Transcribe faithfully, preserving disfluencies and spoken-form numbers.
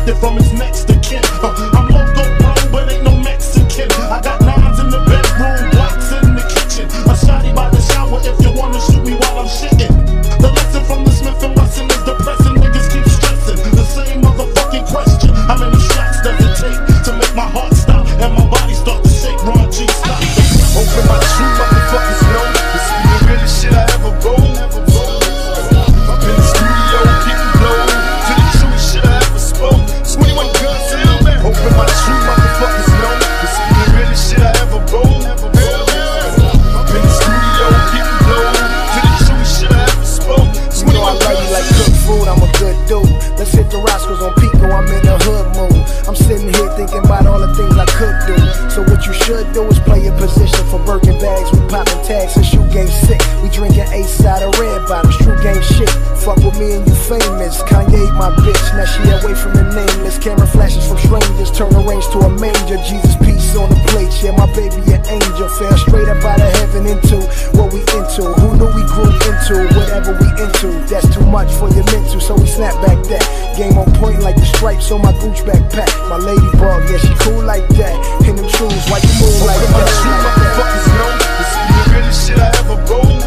protected from its next to kin. Uh, I'm loco, bro, but ain't no Mexican. I got nines in the bedroom, blocks in the kitchen. A shotty by the shower if you wanna shoot me while I'm shitting. The lesson from the Smith and Wesson is depressing. Niggas keep stressing the same motherfucking question. How many shots does it take to make my heart stop and my body start to shake? Ron G, stop. Open my true motherfuckers know this be the realest shit I ever rolled. Up in the studio, getting blown to the truest shit I ever spoke. twenty-one guns in the back. Open my true motherfuckers know this be the realest shit I ever rolled. Up in the studio, getting blown to the truest shit I ever spoke. You know I love you like cooked food, I'm a good dude. Let's hit the Roscoe's on Pico, I'm in the hood mood. I'm sitting here thinking about all the things I could do. So what you should do is play your position for Birkin bags. We popping tags and shoe game sick. We drinking ace out of red bottles, true game shit. Fuck with me and you famous. Kanye my bitch, now she away from the nameless. Camera flashes from strangers, turn the range to a manger. Jesus peace on the plate, yeah my baby an angel. Fell straight up out of heaven into what we into. Who knew we grew into whatever we into? That's too much for your mental, so we snap back that. Game on point like the stripes on my Gucci backpack. My ladybug, yeah she cool like that. In them shoes, why you move like that? Open my true motherfuckers know this be the realest shit I ever rolled.